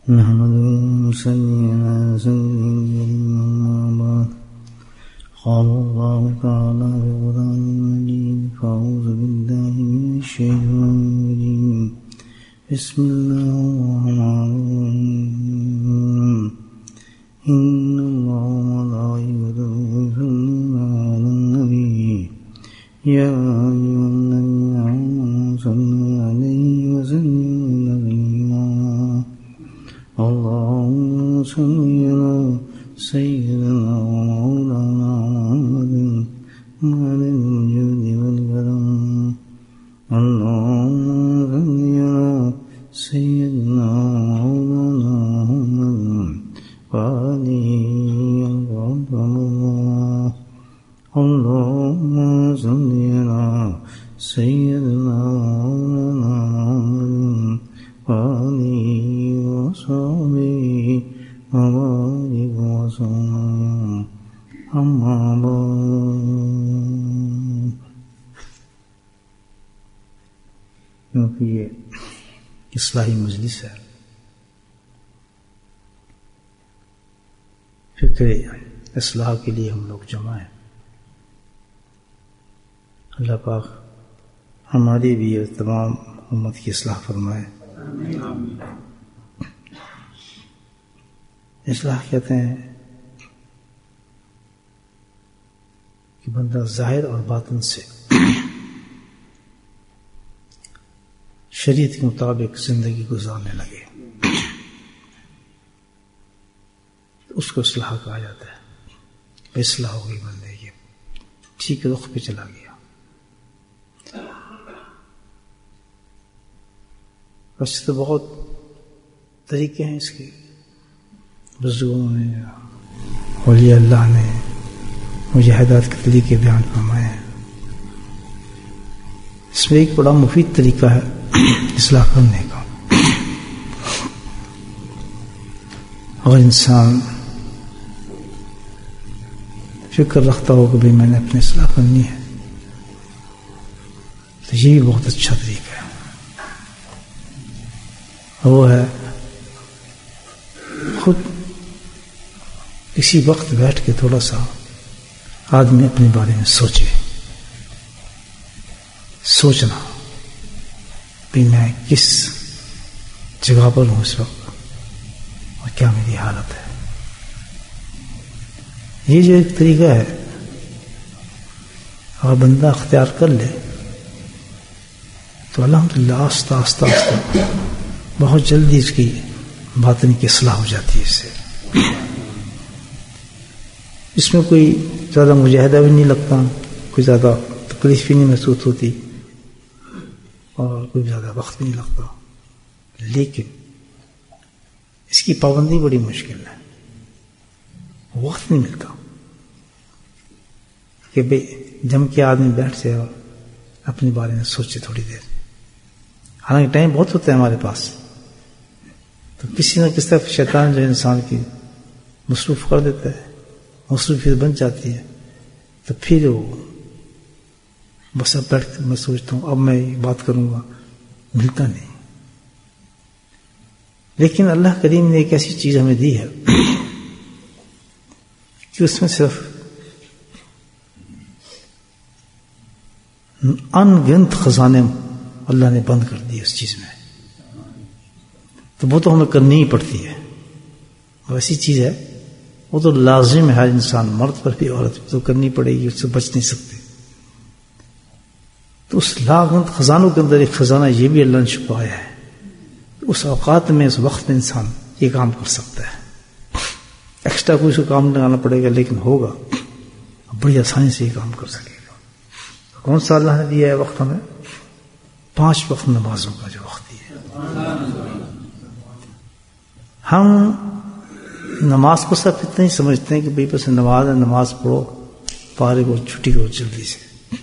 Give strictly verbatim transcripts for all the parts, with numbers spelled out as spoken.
نحمده ونصلي على سيدنا قال الله تعالى في القرآن المجيد فأعوذ بالله من الشيطان الرجيم بسم الله الرحمن الرحيم إن الله وملائكته يصلون على النبي يا أيها الذين آمنوا صلوا عليه وسلموا تسليما اللهم صل على سيدنا ومولانا محمد مالك الوجود والكرم اللهم صل على سيدنا ومولانا محمد وآله وصحبه الله اللهم صل على سيدنا ومولانا محمد وآله وصحبه وبارك وسلم أما بعد. کیونکہ یہ اصلاحی مجلس ہے، فکر اصلاح کے لیے ہم لوگ جمع ہیں. اللہ پاک ہماری بھی اور تمام امت کی اصلاح فرمائے. اصلاح کہتے ہیں کہ بندہ ظاہر اور باطن سے شریعت کے مطابق زندگی گزارنے لگے تو اس کو اصلاح کہا جاتا ہے. اصلاح ہو گئی بندے کی، ٹھیک رخ پہ چلا گیا. ویسے تو بہت طریقے ہیں اس کے، بزرگوں نے، اولیاء اللہ نے مجاہدات کے طریقے بیان فرمائے ہیں. اس میں ایک بڑا مفید طریقہ ہے اصلاح کرنے کا. اگر انسان فکر رکھتا ہو کہ بھئی میں نے اپنی اصلاح کرنی ہے تو یہ بھی بہت اچھا طریقہ ہے. وہ ہے خود کسی وقت بیٹھ کے تھوڑا سا آدمی اپنے بارے میں سوچے، سوچنا کہ میں کس جگہ پر ہوں اس وقت اور کیا میری حالت ہے. یہ جو ایک طریقہ ہے اگر بندہ اختیار کر لے تو الحمدللہ آہستہ آہستہ آہستہ بہت جلدی اس کی باطن کی اصلاح ہو جاتی ہے. اس سے اس میں کوئی زیادہ مجاہدہ بھی نہیں لگتا، کوئی زیادہ تکلیف بھی نہیں محسوس ہوتی اور کوئی زیادہ وقت بھی نہیں لگتا. لیکن اس کی پابندی بڑی مشکل ہے، وقت نہیں ملتا کہ بھئی جم کے آدمی بیٹھ جائے اور اپنے بارے میں سوچے تھوڑی دیر. حالانکہ ٹائم بہت ہوتا ہے ہمارے پاس، تو کسی نہ کس طرح شیطان جو انسان کی مصروف کر دیتا ہے، مصروفیت بن جاتی ہے، تو پھر وہ بس اب بیٹھ میں سوچتا ہوں اب میں بات کروں گا، ملتا نہیں. لیکن اللہ کریم نے ایک ایسی چیز ہمیں دی ہے کہ اس میں صرف ان گنت خزانے اللہ نے بند کر دی اس چیز میں، تو وہ تو ہمیں کرنی ہی پڑتی ہے. وہ ایسی چیز ہے وہ تو لازم ہے، ہر انسان مرد پر بھی عورت پر تو کرنی پڑے گی، اس سے بچ نہیں سکتے. تو اس لاگنت خزانوں کے اندر ایک خزانہ یہ بھی اللہ نے چھپایا ہے، اس اوقات میں اس وقت میں انسان یہ کام کر سکتا ہے. ایکسٹرا کوئی اس کو کام لگانا پڑے گا لیکن ہوگا، بڑی آسانی سے یہ کام کر سکے گا. کون سا اللہ نے دیا ہے وقت ہمیں؟ پانچ وقت نمازوں کا جو وقت دیا ہے. ہم نماز کو صرف اتنا ہی سمجھتے ہیں کہ بھئی بس نماز ہے، نماز پڑھو، فارغ ہو، چھٹی ہو جلدی سے.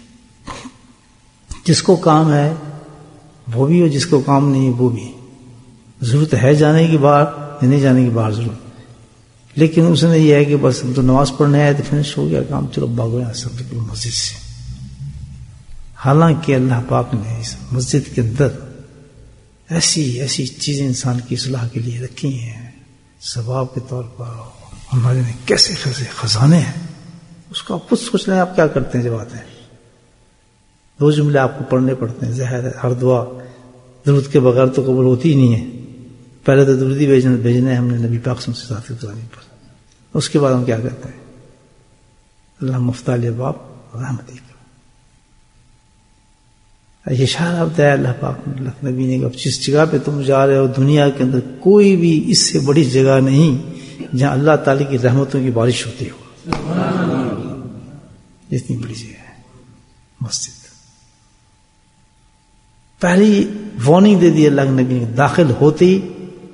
جس کو کام ہے وہ بھی، اور جس کو کام نہیں ہے وہ بھی. ضرورت ہے جانے کی باہر یا نہیں جانے کی باہر ضرورت، لیکن اس نے یہ ہے کہ بس تو نماز پڑھنے آئے تو فنش ہو گیا کام، چلو بھاگو یہاں سے مسجد سے. حالانکہ اللہ پاک نے اس مسجد کے اندر ایسی ایسی چیزیں انسان کی اصلاح کے لیے رکھی ہیں ثواب کے طور پر. ہمارے میں کیسے کیسے خزانے ہیں, اس کو آپ خود سوچ لیں آپ کیا کرتے ہیں جب آتے ہیں. دو جملے آپ کو پڑھنے پڑتے ہیں, ظاہر ہے ہر دعا درود کے بغیر تو قبول ہوتی ہی نہیں ہے. پہلے تو درودی بھیجنے بھیجنے ہم نے نبی پاک صلی اللہ علیہ وسلم پر, اس کے بعد ہم کیا کرتے ہیں, اللہ مفتاح باب رحمتی کا. یہ اشارہ ہوتا ہے اللہ پاک اللہ نبی نے کہ جس جگہ پہ تم جا رہے ہو دنیا کے اندر کوئی بھی اس سے بڑی جگہ نہیں جہاں اللہ تعالی کی رحمتوں کی بارش ہوتی ہو. اتنی بڑی جگہ ہے مسجد. پہلی وارننگ دے دی اللہ کے نبی نے, داخل ہوتے ہی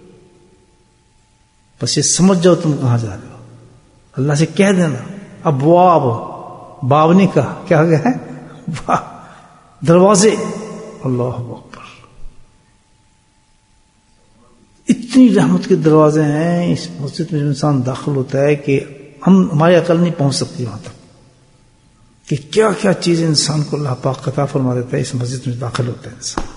بس یہ سمجھ جاؤ تم کہاں جا رہے ہو. اللہ سے کہہ دینا ابواب, باب نے کہا کیا گیا ہے باب, دروازے. اللہ اکبر, اتنی رحمت کے دروازے ہیں اس مسجد میں جو انسان داخل ہوتا ہے کہ ہم ہماری عقل نہیں پہنچ سکتی وہاں تک کہ کیا کیا چیزیں انسان کو اللہ پاک عطا فرما دیتا ہے اس مسجد میں داخل ہوتا ہے انسان.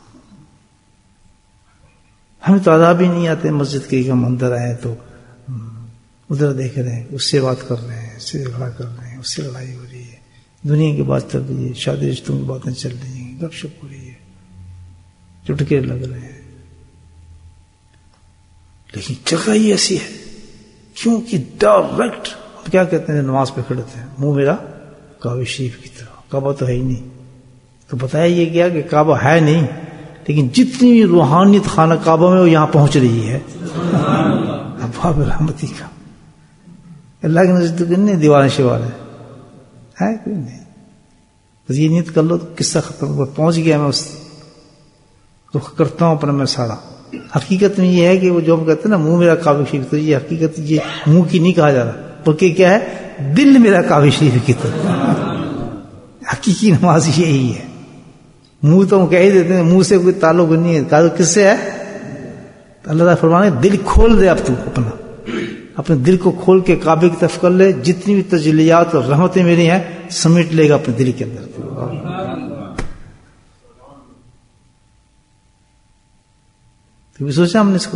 ہمیں تو عذاب ہی نہیں آتے مسجد کے, ہم اندر آئے تو ادھر دیکھ رہے ہیں, اس سے بات کر رہے ہیں, اس سے جھگڑا کر رہے ہیں, اس سے لڑائی ہو رہی ہے, دنیا کی بات چل رہی ہے, شادی رشتوں کی باتیں چل رہی ہیں, گپ شپ ہو رہی ہے, چٹکے لگ رہے ہیں. لیکن جگہ ہی ایسی ہے کیونکہ ڈائریکٹ ہم کیا کہتے ہیں نماز پہ کھڑے تھے منہ میرا کعبہ شریف کی طرح. کعبہ تو ہے ہی نہیں, تو بتایا یہ گیا کہ کعبہ ہے نہیں, لیکن جتنی بھی روحانیت خانہ کعبہ میں وہ یہاں پہنچ رہی ہے. ابواب رحمتی کا اللہ کے نزدیک نہیں دیواریں شیواریں ہے کوئی نہیں. بس یہ نیت کر لو تو قصہ ختم ہو, پہنچ گیا میں اس رخ کرتا ہوں اپنا میں سارا. حقیقت میں یہ ہے کہ وہ جو ہم کہتے ہیں نا منہ میرا کعبہ شریف, تو یہ حقیقت یہ منہ کی نہیں کہا جا رہا بلکہ کیا ہے دل میرا کعبہ شریف کی طرف. حقیقی نماز یہی ہے. منہ تو ہم کہہ ہی دیتے ہیں, منہ سے کوئی تعلق نہیں ہے. تعلق کس سے ہے؟ اللہ تعالیٰ فرمانے دل کھول دے, اب تو اپنا اپنے دل کو کھول کے کعبے کی طرف کر لے, جتنی بھی تجلیات اور رحمتیں میری ہیں سمیٹ لے گا اپنے دل کے اندر. تو بھی سوچا ہم نے اس کو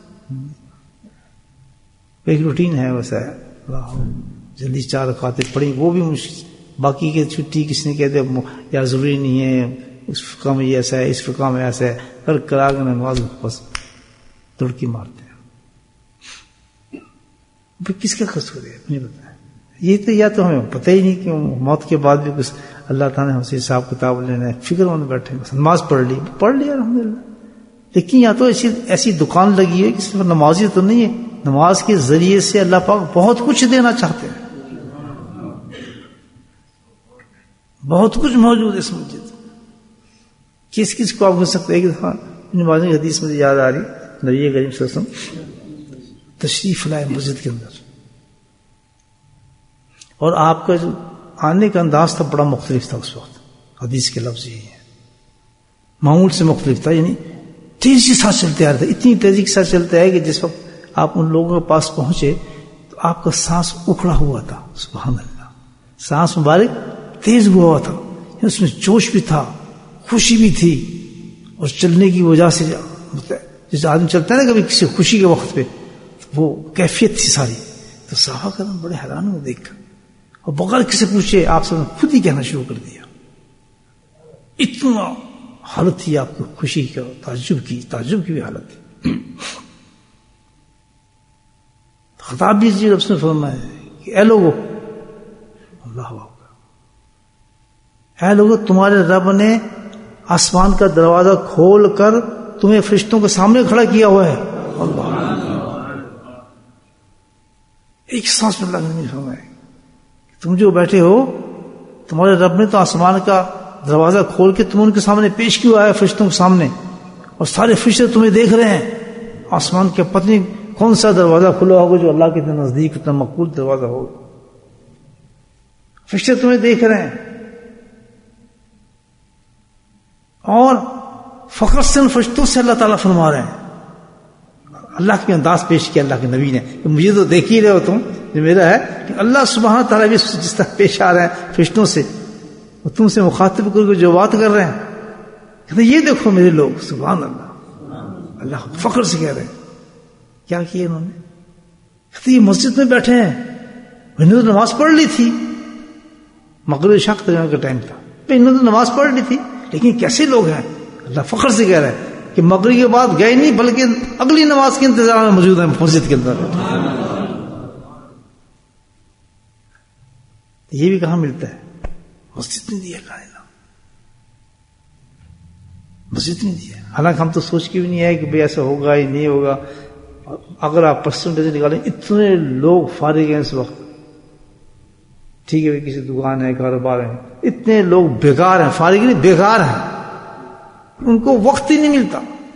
ایک روٹین ہے ویسا ہے, جلدی چار رکعتیں پڑھی وہ بھی مشکل, باقی کے چھٹی کس نے کہتے یا ضروری نہیں ہے, اس فقہ میں یہ ایسا ہے, اس فقہ میں ایسا ہے, کر کرا کے نماز بس دڑکی مارتے ہیں. کس کا قصور ہے نہیں پتا. یہ تو یا تو ہمیں پتہ ہی نہیں کہ موت کے بعد بھی کچھ اللہ تعالیٰ نے ہم سے حساب کتاب لینا ہے, فکر مند بیٹھے, بس نماز پڑھ لی پڑھ لیا الحمدللہ. لیکن یا تو ایسی ایسی دکان لگی ہے کہ صرف نمازی تو نہیں ہے, نماز کے ذریعے سے اللہ پاک بہت کچھ دینا چاہتے ہیں. بہت کچھ موجود ہے اس مسجد. کس کس کو آپ کہہ سکتے ہیں. ایک دفعہ نماز کی حدیث مجھے یاد آ رہی, نبی کریم صلی اللہ علیہ وسلم تشریف لائے مسجد کے اندر, اور آپ کا جو آنے کا انداز تھا بڑا مختلف تھا اس وقت. حدیث کے لفظ یہی ہے, معمول سے مختلف تھا, یعنی تیزی سے ساتھ چلتے آ رہے تھے. اتنی تیزی کے ساتھ چلتے آئے کہ جس وقت آپ ان لوگوں کے پاس پہنچے تو آپ کا سانس اکھڑا ہوا تھا. سبحان اللہ, سانس مبارک تیز ہوا ہوا تھا, اس میں جوش بھی تھا, خوشی بھی تھی, اور چلنے کی وجہ سے جیسے آدمی چلتا ہے نا کبھی کسی خوشی کے وقت پہ, وہ کیفیت تھی ساری. تو صحابہ کرام بڑے حیران ہوئے دیکھ کر, اور بغیر کسی پوچھے آپ سے خود ہی کہنا شروع کر دیا. اتنا حالت تھی آپ کو خوشی کا, تعجب کی تعجب کی بھی حالت تھی. خطاب بھی جی رب نے فرمایا کہ اے لوگو, اللہ اکبر, اے لوگو تمہارے رب نے آسمان کا دروازہ کھول کر تمہیں فرشتوں کے سامنے کھڑا کیا ہوا ہے. اللہ ایک سانس میں اللہ نے فرمایا تم جو بیٹھے ہو تمہارے رب نے تو آسمان کا دروازہ کھول کے تم ان کے سامنے پیش کیا ہے, فرشتوں کے سامنے, اور سارے فرشتے تمہیں دیکھ رہے ہیں. آسمان کے پتہ نہیں کون سا دروازہ کھلا ہوگا جو اللہ کے نزدیک اتنا مقبول دروازہ ہوگا. فرشتے تمہیں دیکھ رہے ہیں, اور فخر سے ان فرشتوں سے اللہ تعالیٰ فرما رہے ہیں. اللہ کے انداز پیش کیا اللہ کے نبی نے کہ مجھے تو دیکھ ہی رہے ہو تم, جو میرا ہے کہ اللہ سبحانہ تعالیٰ بھی جس طرح پیش آ رہے ہیں فرشتوں سے, اور تم سے مخاطب کر کے جو بات کر رہے ہیں, کہ یہ دیکھو میرے لوگ, سبحان اللہ, اللہ فخر سے کہہ رہے ہیں. کیا کیا انہوں نے؟ کہتے یہ مسجد میں بیٹھے ہیں, انہوں نے تو نماز پڑھ لی تھی, مغرب شق کا ٹائم تھا, انہوں نے تو نماز پڑھ لی تھی, لیکن کیسے لوگ ہیں. اللہ فخر سے کہہ رہے ہیں کہ مغرب کے بعد گئے نہیں بلکہ اگلی نماز کے انتظار میں موجود ہیں مسجد کے اندر. یہ بھی کہاں ملتا ہے؟ مسجد میں دیا کہاں, مسجد میں دیا. حالانکہ ہم تو سوچ کے بھی نہیں ہے کہ بھئی ایسا ہوگا ہی نہیں ہوگا. اگر آپ پرسنٹیج نکالیں, اتنے لوگ فارغ ہیں اس وقت, ٹھیک ہے کسی دکان ہے, کاروبار ہے, اتنے لوگ بیکار ہیں, فارغ نہیں بیکار ہیں, ان کو وقت ہی نہیں ملتا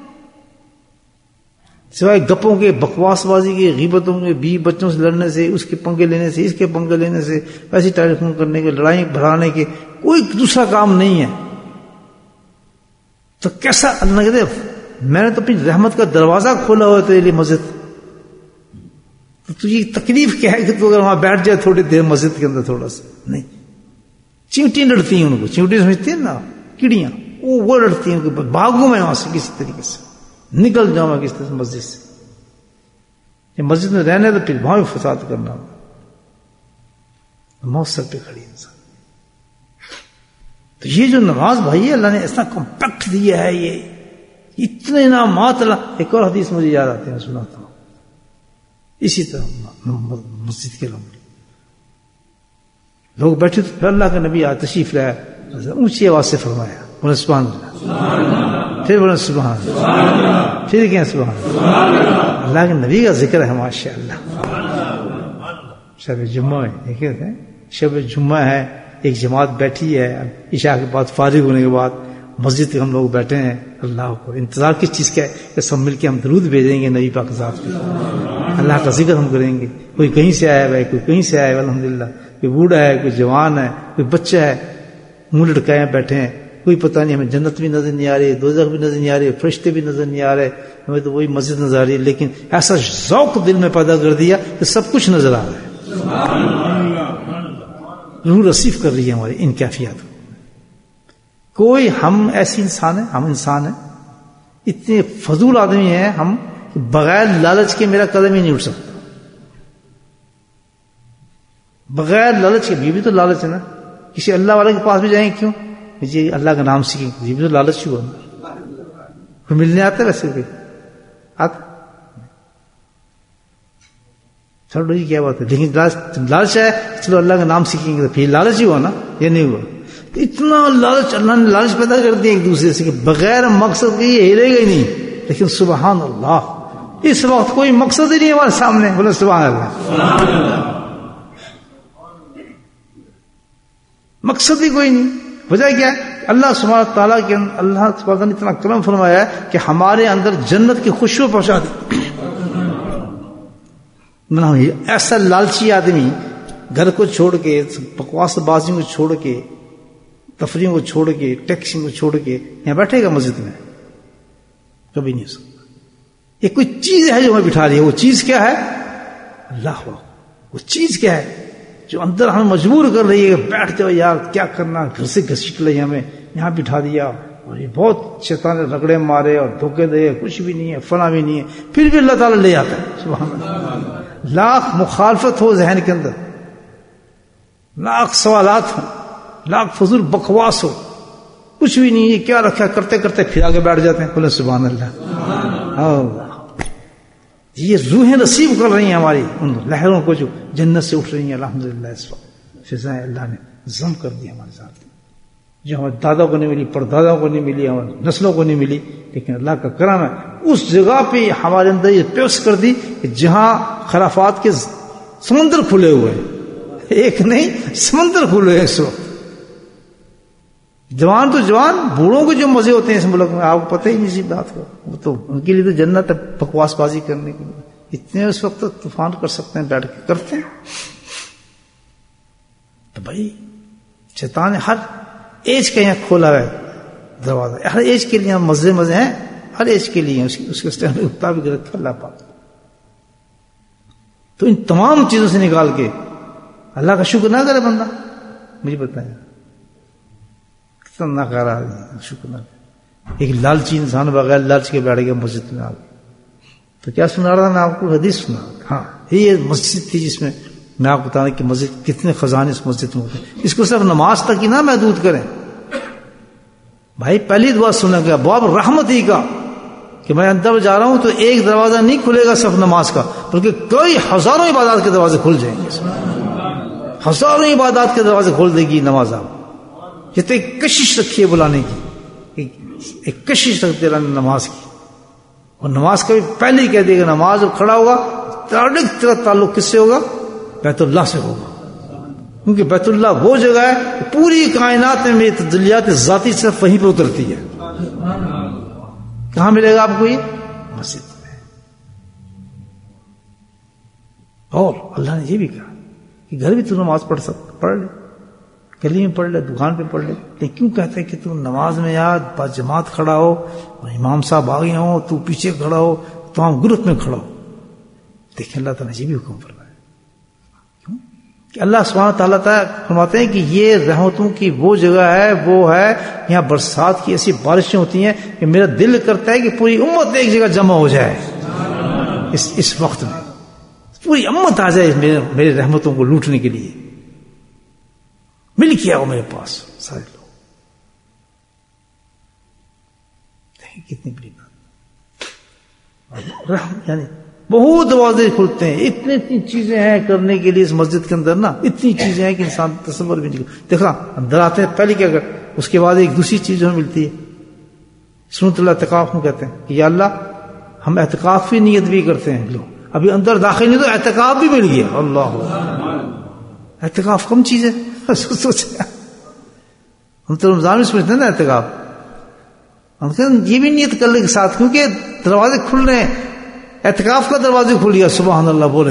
سوائے گپوں کے, بکواس بازی کے, غیبتوں کے, بیوی بچوں سے لڑنے سے, اس کے پنگے لینے سے, اس کے پنگے لینے سے, ایسی ٹیلی فون کرنے کے, لڑائی بڑھانے کے, کوئی دوسرا کام نہیں ہے. تو کیسا اللہ کہتے میں نے تو اپنی رحمت کا دروازہ کھولا ہوا تیرے لیے مسجد, تو تجھے تکلیف کیا ہے کہ تو اگر وہاں بیٹھ جائے تھوڑی دیر مسجد کے اندر تھوڑا سا. نہیں, چیونٹی لڑتی ہیں ان کو, چیونٹی سمجھتی ہیں نا, کیڑیاں, وہ وہ لڑتی ہیں, بھاگوں میں وہاں سے کسی طریقے سے, نکل جاؤں میں کس طرح سے مسجد سے. یہ مسجد میں رہنے تو پھر وہاں بھی فساد کرنا, موت سر پہ کھڑی انسان. تو یہ جو نماز بھائی اللہ نے ایسا کمپیکٹ دیا ہے, یہ اتنے انعامات. ایک اور حدیث مجھے یاد آتے ہیں, سناتا ہوں. اسی طرح مسجد کے لوگ لوگ بیٹھے تو پھر اللہ کا نبی آیا, تشریف لایا, اونچی آواز سے فرمایا بولے سبحان اللہ, پھر بولے سبحان اللہ, پھر کہیں سبحان اللہ. اللہ کے نبی کا ذکر ہے ماشاء اللہ. شب جمعہ دیکھے تھے, شب جمعہ ہے, ایک جماعت بیٹھی ہے, عشاء کے بعد فارغ ہونے کے بعد مسجد کے ہم لوگ بیٹھے ہیں. اللہ کو انتظار کس چیز کا ہے کہ سب مل کے ہم درود بھیجیں گے نبی پاک ذات پہ, اللہ کا ذکر ہم کریں گے. کوئی کہیں سے آیا ہے, کوئی کہیں سے آیا ہے, الحمدللہ, کوئی بوڑھا ہے, کوئی جوان ہے, کوئی بچہ ہے, منہ لٹکائے بیٹھے ہیں. کوئی پتہ نہیں, ہمیں جنت بھی نظر نہیں آ رہی, دوزخ بھی نظر نہیں آ رہی, فرشتے بھی نظر نہیں آ رہے, ہمیں تو وہی مسجد نظر آ رہی ہے. لیکن ایسا ذوق دل میں پیدا کر دیا کہ سب کچھ نظر آ رہا ہے, روح رسیف کر رہی ہے ہماری ان کیفیات. کوئی ہم ایسی انسان ہیں, ہم انسان ہیں, اتنے فضول آدمی ہیں ہم, بغیر لالچ کے میرا قدم ہی نہیں اٹھ سکتا. بغیر لالچ کے, یہ بھی تو لالچ ہے نا. کسی اللہ والے کے پاس بھی جائیں کیوں, جی اللہ کا نام سیکھیں, یہ بھی تو لالچ ہوا. کوئی ملنے آتا ہے ویسے کوئی آتا, چلو یہ کیا بات ہے, لیکن لالچ ہے چلو اللہ کا نام سیکھیں گے, تو پھر لالچ ہی ہوا نا, یہ نہیں ہوا. اتنا لالچ, اللہ نے لالچ پیدا کر دیا ایک دوسرے سے کہ بغیر مقصد کے یہ ہلے گا ہی نہیں. لیکن سبحان اللہ, اس وقت کوئی مقصد ہی نہیں ہمارے سامنے, بولے سبحان اللہ, مقصد ہی کوئی نہیں. وجہ کیا ہے؟ اللہ سبحانہ تعالیٰ کے اللہ سبحانہ نے اتنا کرم فرمایا ہے کہ ہمارے اندر جنت کی خوشبو پہنچا دی. ایسا لالچی آدمی گھر کو چھوڑ کے, بکواس بازی کو چھوڑ کے, تفریح کو چھوڑ کے, ٹیکسی کو چھوڑ کے یہاں بیٹھے گا مسجد میں؟ کبھی نہیں ہو سکتا. یہ کوئی چیز ہے جو ہمیں بٹھا رہی ہے. وہ چیز کیا ہے؟ اللہ. وہ چیز کیا ہے جو اندر ہمیں مجبور کر رہی ہے کہ بیٹھ جاؤ یار, کیا کرنا, گھر سے گھسیٹ لے, ہمیں یہاں بٹھا دیا, اور یہ بہت شیطان نے رگڑے مارے اور دھوکے دے, کچھ بھی نہیں ہے, فنا بھی نہیں ہے, پھر بھی اللہ تعالیٰ لے آتا ہے. سبحان اللہ. لاکھ مخالفت ہو ذہن کے اندر, لاکھ سوالات ہوں, لاکھ فضول بکواس ہو, کچھ بھی نہیں, یہ کیا رکھا, کرتے کرتے پھر آگے بیٹھ جاتے ہیں. بولے سبحان اللہ. اللہ یہ روحیں نصیب کر رہی ہیں ہماری ان لہروں کو جو جنت سے اٹھ رہی ہیں. الحمدللہ اس وقت فضائیں اللہ نے ضم کر دی ہمارے ساتھ, جو ہمارے دادا کو نہیں ملی, پردادا کو نہیں ملی, ہمارے نسلوں کو نہیں ملی, لیکن اللہ کا کرم ہے اس جگہ پہ ہمارے اندر یہ پیوس کر دی کہ جہاں خرافات کے سمندر کھلے ہوئے ہیں, ایک نہیں سمندر کھلے ہیں اس وقت. جوان تو جوان, بوڑھوں کے جو مزے ہوتے ہیں اس ملک میں آپ کو پتہ ہی نہیں اسی بات کا. وہ تو ان کے لیے تو جنت ہے بکواس بازی کرنے کے لیے. اتنے اس وقت طوفان کر سکتے ہیں, بیٹھ کے کرتے ہیں. تو بھائی شیطان نے ہر ایج کا یہاں کھولا ہے دروازہ, ہر ایج کے لیے مزے مزے ہیں, ہر ایج کے لیے اس کے اسٹینڈ کے مطابق رکھا اللہ پاک. تو ان تمام چیزوں سے نکال کے اللہ کا شکر نہ کرے بندہ, مجھے بتائیں کتنا ناکارہ شکر نہ کرے. ایک لالچی انسان بغیر لالچ کے بیٹھ گیا مسجد میں آ گیا. تو کیا سنا رہا میں آپ کو حدیث سنا. ہاں یہ مسجد تھی جس میں میں آپ کو بتا دیں کہ مسجد کتنے خزانے اس مسجد میں ہوتے ہیں. اس کو صرف نماز تک ہی نہ محدود کریں بھائی. پہلی دعا سنا گیا باب رحمتی کا کہ میں اندر جا رہا ہوں تو ایک دروازہ نہیں کھلے گا صرف نماز کا, بلکہ کئی ہزاروں عبادات کے دروازے کھل جائیں گے. ہزاروں عبادات کے دروازے کھول دے گی نماز. آپ جتنے کشش رکھی ہے بلانے کی, ایک کشش رکھتے رہنا نماز کی. اور نماز کا بھی پہلے ہی کہہ دے گا نماز جب کھڑا ہوگا تیرا تعلق کس سے ہوگا؟ بیت اللہ سے ہوگا. کیونکہ بیت اللہ وہ جگہ ہے پوری کائنات میں میری تجلیات ذاتی صرف وہیں پہ اترتی ہے. کہاں ملے گا آپ کو یہ؟ مسجد میں. اور اللہ نے یہ بھی کہا کہ گھر بھی تو نماز پڑھ سک پڑھ لے, گلی میں پڑھ لے, دکان پہ پڑھ لے. لیکن کیوں کہتے ہیں کہ تو نماز میں یاد با جماعت کھڑا ہو, امام صاحب آگے ہوں, تو پیچھے کھڑا ہو, تو ہم گروپ میں کھڑا ہو. دیکھیں اللہ تعالیٰ یہ بھی حکم فرمایا کیوں کہ اللہ سبحانہ تعالیٰ فرماتے ہیں کہ یہ رحمتوں کی وہ جگہ ہے, وہ ہے یہاں برسات کی ایسی بارشیں ہوتی ہیں کہ میرا دل کرتا ہے کہ پوری امت ایک جگہ جمع ہو جائے اس اس وقت میں, پوری امت آ جائے میرے میرے رحمتوں کو لوٹنے کے لیے. مل کیا ہو میرے پاس سارے لوگ. دیکھیں کتنی بڑی بات. رحم یعنی بہت دروازے کھلتے ہیں. اتنی اتنی چیزیں ہیں کرنے کے لیے اس مسجد کے اندر نا, اتنی چیزیں ہیں کہ انسان تصور بھی نہیں. دیکھا اندر آتے ہیں پہلے کیا کر, اس کے بعد ایک دوسری چیز ہمیں ملتی ہے سنت اللہ اعتکاف میں کہتے ہیں کہ یا اللہ ہم اعتکاف کی نیت بھی کرتے ہیں. لوگ ابھی اندر داخل نہیں تو اعتکاف بھی مل گیا. اللہ اعتکاف کم چیز ہے. سوچے ہم تو رمضان میں سمجھتے ہیں نا اعتکاف, ہم کہتے یہ بھی نیت کرنے کے ساتھ کیونکہ دروازے کھل رہے ہیں. اعتکاف کا دروازے کھل گیا. سبحان اللہ بولیں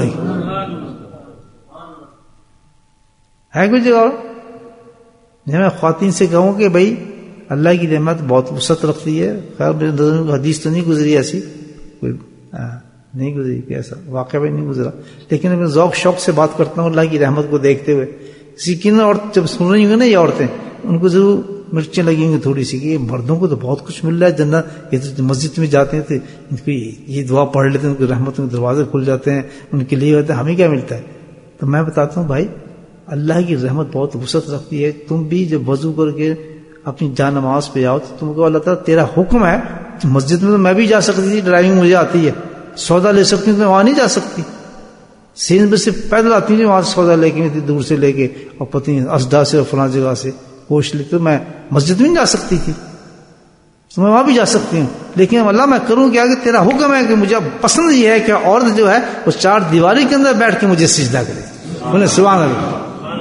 ہے کوئی جگہ. میں خواتین سے کہوں کہ بھائی اللہ کی رحمت بہت وسعت رکھتی ہے. خیر میرے نظر میں حدیث تو نہیں گزری ایسی, کوئی نہیں گزری کہ ایسا واقعہ بھی نہیں گزرا, لیکن میں ذوق شوق سے بات کرتا ہوں اللہ کی رحمت کو دیکھتے ہوئے. لیکن اور جب سن رہی ہوں گے نا یہ عورتیں, ان کو ضرور مرچیں لگیں گی تھوڑی سی کہ یہ مردوں کو تو بہت کچھ مل رہا ہے جنت. یہ تو مسجد میں جاتے ہیں تو ان کو یہ دعا پڑھ لیتے ہیں, ان کی رحمتوں کے دروازے کھل جاتے ہیں, ان کے لیے ہوتے ہیں. ہمیں کیا ملتا ہے؟ تو میں بتاتا ہوں بھائی اللہ کی رحمت بہت وسعت رکھتی ہے. تم بھی جب وضو کر کے اپنی جان نماز پہ جاؤ تو تم کو اللہ تعالیٰ تیرا حکم ہے. مسجد میں تو میں بھی جا سکتی تھی, ڈرائیونگ مجھے آتی ہے, سودا لے سکتی ہوں, تو وہاں نہیں جا سکتی. سین میں سے پیدل آتی تھی وہاں سے سودا لے کے دور سے لے کے, اور پتنی اسدا سے اور فلاں جگہ سے گوشت لے کے میں مسجد میں نہیں جا سکتی تھی, تو میں وہاں بھی جا سکتی ہوں. لیکن اللہ میں کروں کیا کہ تیرا حکم ہے کہ مجھے پسند یہ ہے کہ عورت جو ہے وہ چار دیواری کے اندر بیٹھ کے مجھے سجدہ کرے. انہیں سبحان اللہ.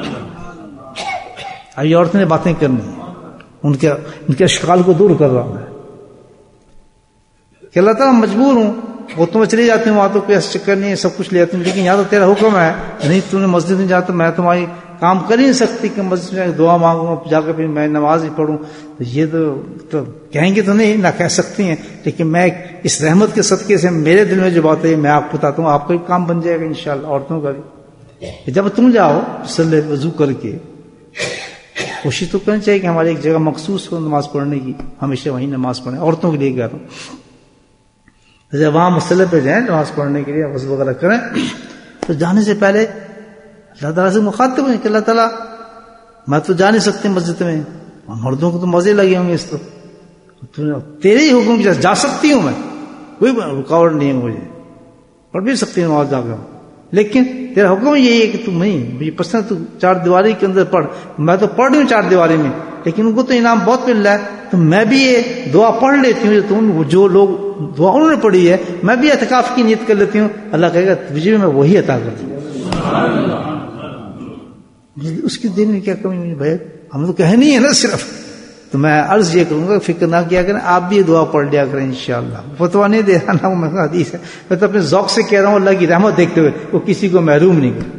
اب یہ عورتیں نے باتیں کرنی, ان کے ان کے اشکال کو دور کر رہا ہوں میں کہ اللہ تعالیٰ مجبور ہوں, وہ تو میں چلی جاتی ہوں وہاں تو کوئی ایسا چکر نہیں ہے, سب کچھ لے آتی ہوں, لیکن یہاں تو تیرا حکم ہے نہیں, تو نے مسجد میں جاتا میں تمہاری کام کر ہی نہیں سکتی کہ مسجد میں دعا مانگوں جا کے پھر میں نماز ہی پڑھوں. تو یہ تو, تو کہیں گے تو نہیں نہ کہہ سکتی ہیں, لیکن میں اس رحمت کے صدقے سے میرے دل میں جو بات ہے میں آپ کو بتاتا ہوں, آپ کا بھی کام بن جائے گا انشاءاللہ, عورتوں کا بھی. جب تم جاؤ صلی وضو کر کے, کوشش تو کرنی چاہیے کہ ہماری ایک جگہ مخصوص ہو نماز پڑھنے کی, ہمیشہ وہیں نماز پڑھیں. عورتوں کے لیے کہہ رہا ہوں جب وہاں مسئلے پہ جائیں نماز پڑھنے کے لیے وضو وغیرہ کریں تو جانے سے پہلے اللہ تعالیٰ سے مخاطب ہیں کہ اللہ تعالیٰ میں تو جا نہیں سکتی مسجد میں, مردوں کو تو مزے لگے ہوں گے اس, تو تیرے ہی حکم کی جا سکتی ہوں میں, کوئی رکاوٹ نہیں ہے مجھے, پڑھ بھی سکتی ہوں نماز جا کے, لیکن تیرا حکم یہی ہے کہ تم نہیں, مجھے پسند تو چار دیواری کے اندر پڑھ. میں تو پڑھ رہی ہوں چار دیواری میں, لیکن ان کو تو انعام بہت مل رہا ہے, تو میں بھی یہ دعا پڑھ لیتی ہوں تم جو لوگ دعا انہوں نے پڑھی ہے, میں بھی اعتکاف کی نیت کر لیتی ہوں. اللہ کہے گا تجھے بھی میں وہی عطا کر دوں. اس کی دین میں کیا کمی بھائی, ہم تو کہہ نہیں ہے نا صرف. تو میں عرض یہ کروں گا فکر نہ کیا کریں, آپ بھی یہ دعا پڑھ لیا کریں انشاءاللہ. فتوا نہیں دے رہا نا, میں حدیث ہے, میں تو اپنے ذوق سے کہہ رہا ہوں اللہ کی رحمت دیکھتے ہوئے, وہ کسی کو محروم نہیں کرے.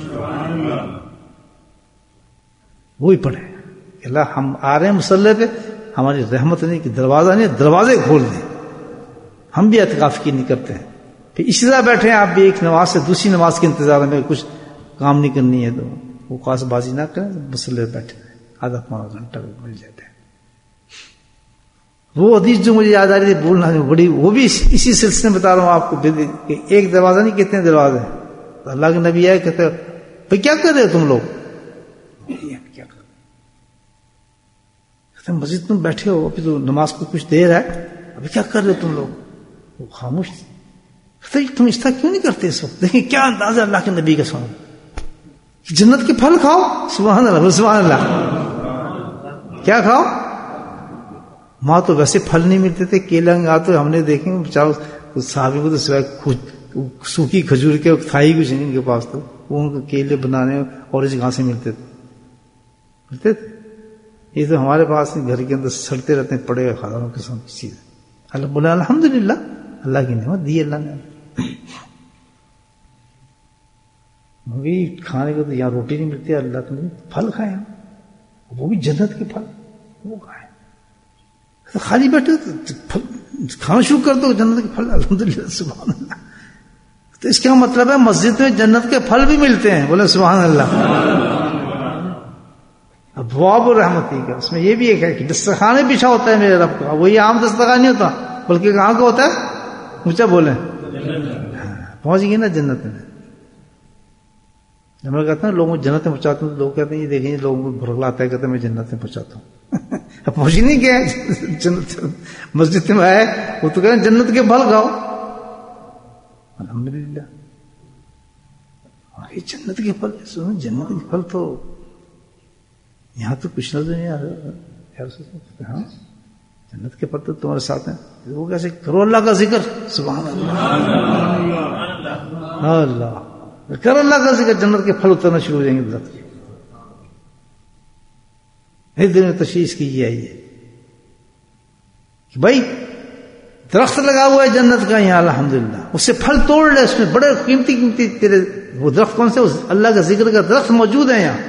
وہی پڑھے اللہ ہم آ رہے ہیں مسلح پہ, ہماری رحمت نہیں کہ دروازہ نہیں, دروازے کھول دیں. ہم بھی اعتکاف کی نہیں کرتے ہیں, پھر اسی طرح بیٹھے ہیں آپ بھی ایک نماز سے دوسری نماز کے انتظار میں, کچھ کام نہیں کرنی ہے تو وہ خاص بازی نہ کریں, مسلح بیٹھے آدھا پونا گھنٹہ مل جاتے ہیں. وہ حدیث جو مجھے یاد آ رہی تھی بولنا بڑی، وہ بھی اسی سلسلے میں بتا رہا ہوں آپ کو کہ ایک دروازہ نہیں کتنے دروازے ہیں. اللہ کے نبی آئے کہتے بھائی کیا کر رہے ہو تم لوگ؟ کیا کر رہے مسجد تم بیٹھے ہو ابھی تو نماز کو کچھ دیر ہے، ابھی کیا کر رہے ہو تم لوگ؟ وہ خاموش تھے. تم اس طرح کیوں نہیں کرتے اس وقت؟ دیکھیں کیا اندازہ اللہ کے نبی کا سنو. جنت کے پھل کھاؤ. سبحان اللہ سبحان اللہ. کیا کھاؤ؟ وہاں تو ویسے پھل نہیں ملتے تھے، کیلا گا تو ہم نے دیکھیں چاہو صحابی کو تو سوائے سوکھی کھجور کے تھائی کچھ نہیں ان کے پاس، تو وہ ان کو کیلے بنانے اور اس گھاس سے ملتے تھے ملتے تھے. یہ تو ہمارے پاس گھر کے اندر سڑتے رہتے ہیں پڑے ہوئے خزانوں قسم کی چیز. اللہ بولا الحمد للہ اللہ کی نعمت دی اللہ نے. بھی کھانے کو تو یہاں روٹی نہیں ملتی، اللہ کے پھل کھائے ہم، وہ بھی جنت کے پھل وہ کھائے. خالی بیٹھے کھانا شروع کر دو جنت کے پھل. الحمدللہ سبحان اللہ. تو اس کا مطلب ہے مسجد میں جنت کے پھل بھی ملتے ہیں. بولے سبحان اللہ. ابواب الرحمتی کا اس میں یہ بھی ایک ہے کہ دسترخوان بھی بچھا ہوتا ہے میرے رب کا. وہی عام دسترخوان نہیں ہوتا بلکہ کہاں کا ہوتا ہے؟ اونچا بولیں پہنچ گئی نا جنت میں. جب میں کہتا ہوں لوگوں کو جنت میں پہنچاتا ہوں تو لوگ کہتے ہیں یہ دیکھیں لوگوں کو بھرگلاتا ہے، کہتے ہیں میں جنت میں پہنچاتا ہوں. پہنچ ہی نہیں گیا جنت. مسجد میں آئے وہ تو کہتے ہیں جنت کے پھل کھاؤ. الحمدللہ جنت کے پھل. سنو جنت کے پھل تو یہاں تو کچھ نظر نہیں آ رہا. ہاں جنت کے پھل تو تمہارے ساتھ ہیں. وہ کیسے کرو اللہ کا ذکر. سبحان اللہ اللہ کرو اللہ کا ذکر. جنت کے پھل اترنا شروع ہو جائیں گے درخت کے. ایک دن میں تشخیص کیجیے آئیے کہ بھائی درخت لگا ہوا ہے جنت کا یہاں الحمدللہ، اس سے پھل توڑ لے. اس میں بڑے قیمتی قیمتی تیرے وہ درخت کون سے؟ اللہ کا ذکر کا درخت موجود ہے یہاں.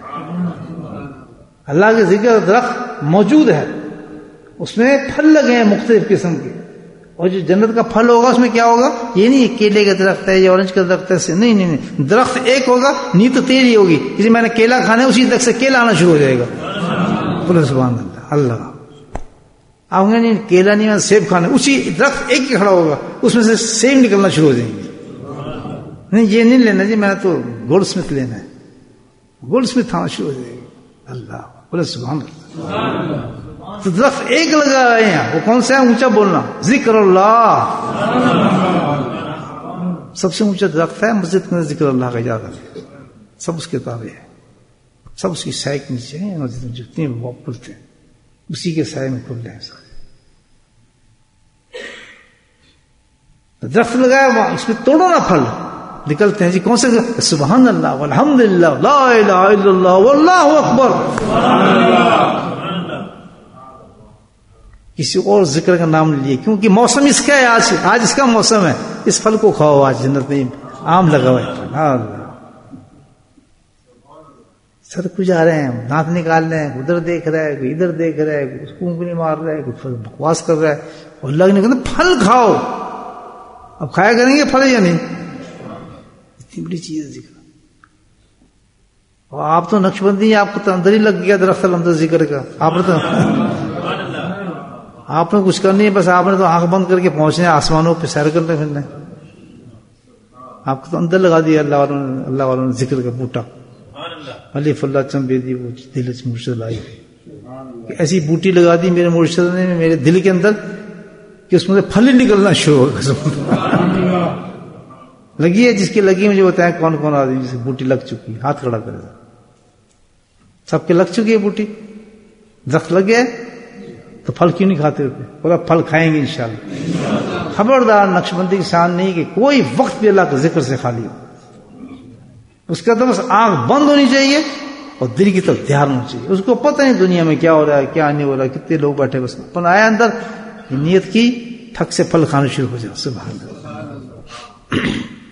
اللہ کے ذکر کا درخت موجود ہے، اس میں پھل لگے ہیں مختلف قسم کے. اور جو جنت کا پھل ہوگا اس میں کیا ہوگا؟ یہ نہیں کیلے کا درخت ہے یا اورنج کا درخت ہے، نہیں نہیں نہیں. درخت ایک ہوگا، نیت تو تیری ہوگی. جسے میں نے کیلا کھانا ہے اسی درخت سے کیلا آنا شروع ہو جائے گا. بولے سبحان اللہ اللہ. آپ کہیں نہیں کیلا نہیں میں سیب کھانا ہے، اسی درخت ایک ہی کھڑا ہوگا اس میں سے سیب نکلنا شروع ہو جائیں گے. نہیں یہ نہیں لینا جی میں نے تو گولڈ سمتھ لینا ہے، گولڈ سمتھ آنا شروع ہو جائے گا. اللہ بولے سبحان اللہ. تو درخت ایک لگا ہے یہاں، وہ کون سا ہے؟ اونچا بولنا ذکر اللہ. سب سے اونچا درخت ہے مسجد میں ذکر اللہ کا اجازت ہے. سب اس کے تابع ہے، سب اس کی سائے کے نیچے ہیں. مسجد میں جتنے وہ کھلتے ہیں اسی کے سائے میں کھل رہے ہیں سارے. درخت لگایا وہاں، اس میں توڑو نا پھل نکلتے ہیں جی. کون سے؟ سبحان اللہ والحمدللہ لا الہ الا اللہ واللہ اکبر. کسی اور ذکر کا نام لیے کیونکہ موسم اس کا ہے. آج آج اس کا موسم ہے. اس پھل کو کھاؤ. آج جنت میں آم لگا ہوا ہے. اللہ سر کچھ آ رہے ہیں دانت نکال رہے ہیں، ادھر دیکھ رہا ہے کوئی ادھر دیکھ رہا ہے، کوئی کونکلی مار رہا ہے، کوئی بکواس کر رہا ہے. اور اللہ نے کہا پھل کھاؤ. اب کھایا کریں گے پھل یا نہیں؟ اتنی بڑی چیز ہے ذکر. اور آپ تو نقش بندی، آپ کو تو اندر ہی لگ گیا درخت اندر ذکر کا. آپ نے تو آپ نے کچھ کرنی ہے، بس آپ نے تو آنکھ بند کر کے پہنچنے آسمانوں پہ سیر کرنے پھرنا ہے. آپ کو تو اندر لگا دیا اللہ والوں نے. اللہ والوں نے ذکر کا بوٹا الف اللہ چمبے دی وہ دل سے مرشد لائی. ایسی بوٹی لگا دی میرے مرشد نے میرے دل کے اندر کہ اس میں سے پھل نکلنا شروع ہو لگی ہے. جس کی لگی مجھے بتائیں کون کون آدمی جسے بوٹی لگ چکی؟ ہاتھ کھڑا کرے. سب کے لگ چکی ہے بوٹی. درخت لگ گیا تو پھل کیوں نہیں کھاتے ہوتے؟ بولا پھل کھائیں گے انشاءاللہ. خبردار نقش بندی کی شان نہیں کہ کوئی وقت بھی اللہ کے ذکر سے خالی ہو. اس کا تو بس آنکھ بند ہونی چاہیے اور دل کی طرف دھیان ہونا چاہیے. اس کو پتہ نہیں دنیا میں کیا ہو رہا ہے کیا نہیں ہو رہا ہے، کتنے لوگ بیٹھے. بس اپن آیا اندر نیت کی ٹھک سے پھل کھانا شروع ہو جائے. سبحان اللہ.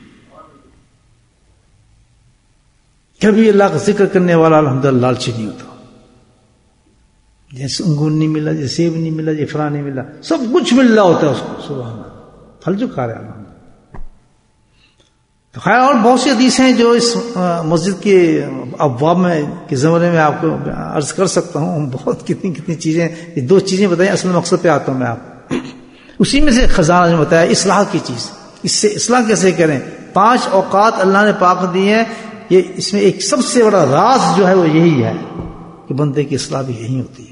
کبھی اللہ کا ذکر کرنے والا الحمدللہ لالچی نہیں ہوتا. جیسے انگور نہیں ملا، جیسے سیب نہیں ملا، جیسے فلاں نہیں ملا، سب کچھ مل رہا ہوتا ہے اس کو. سبحان اللہ. پھل جو کھا رہے ہیں تو خیر اور بہت سی حدیث ہیں جو اس مسجد کے ابواب میں کے زمانے میں آپ کو عرض کر سکتا ہوں. بہت کتنی کتنی چیزیں, یہ دو چیزیں بتائیں, اصل مقصد پہ آتا ہوں میں آپ. اسی میں سے خزانہ جو بتایا اصلاح کی چیز, اس سے اصلاح کیسے کریں. پانچ اوقات اللہ نے پاک دیے ہیں, یہ اس میں ایک سب سے بڑا راز جو ہے وہ یہی ہے کہ بندے کی اصلاح بھی یہی ہوتی ہے.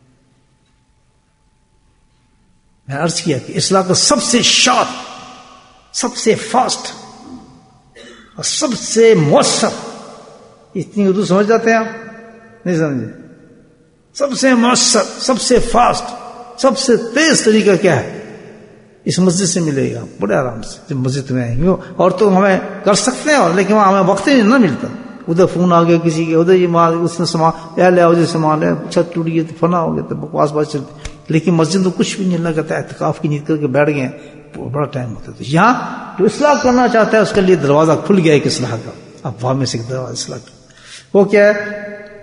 میں نے عرض کیا کہ اصلاح کا سب سے شارٹ, سب سے فاسٹ اور سب سے مؤثر, اتنی اردو سمجھ جاتے ہیں آپ نہیں سمجھے, سب سے مؤثر, سب سے فاسٹ, سب سے تیز طریقہ کیا ہے, اس مسجد سے ملے گا بڑے آرام سے جب مسجد میں آئیں گے. اور تو ہمیں کر سکتے ہیں اور لیکن وہاں ہمیں وقت ہی نہ ملتا. ادھر فون آ گیا کسی کے, ادھر یہ مار, اس نے سامان لے لیا, ادھر سامان لے, چھت ٹوٹ گئی تو فنا ہو گیا, تو بکواس بات چلتی. لیکن مسجد میں کچھ بھی نہیں, اللہ کہتا ہے اعتکاف کی نیت کر کے بیٹھ گئے, بڑا ٹائم ہوتا ہے. یہاں جو اصلاح کرنا چاہتا ہے اس کے لیے دروازہ کھل گیا ایک اصلاح کا. اب وہاں میں سے ایک دروازہ اصلاح کا, وہ کیا ہے,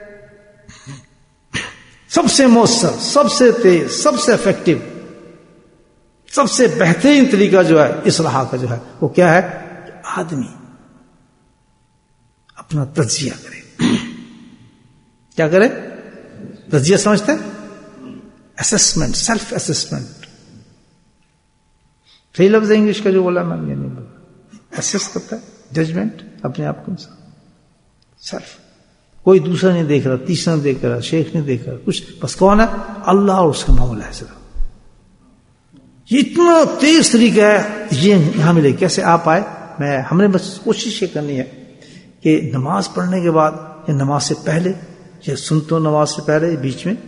سب سے مؤثر, سب سے تیز, سب سے افیکٹو, سب سے بہترین طریقہ جو ہے اصلاح کا جو ہے وہ کیا ہے, آدمی اپنا تجزیہ کرے. کیا کرے, تجزیہ سمجھتے ہیں, اسسمنٹ, سیلف اسسمنٹ. صحیح لفظ ہے انگلش کا جو بولا میں نے, نہیں بولا. اسس کرتا ہے, ججمنٹ اپنے آپ کو, سیلف. کوئی دوسرا نہیں دیکھ رہا, تیسرا نہیں دیکھ رہا, شیخ نہیں دیکھ رہا, کچھ بس کون ہے, اللہ اور اس کا معاملہ ہے صرف. یہ اتنا تیز طریقہ ہے, یہ یہاں ملے. کیسے آپ آئے, میں ہم نے بس کوشش یہ کرنی ہے کہ نماز پڑھنے کے بعد یا نماز سے پہلے یا سنتوں نماز سے پہلے بیچ میں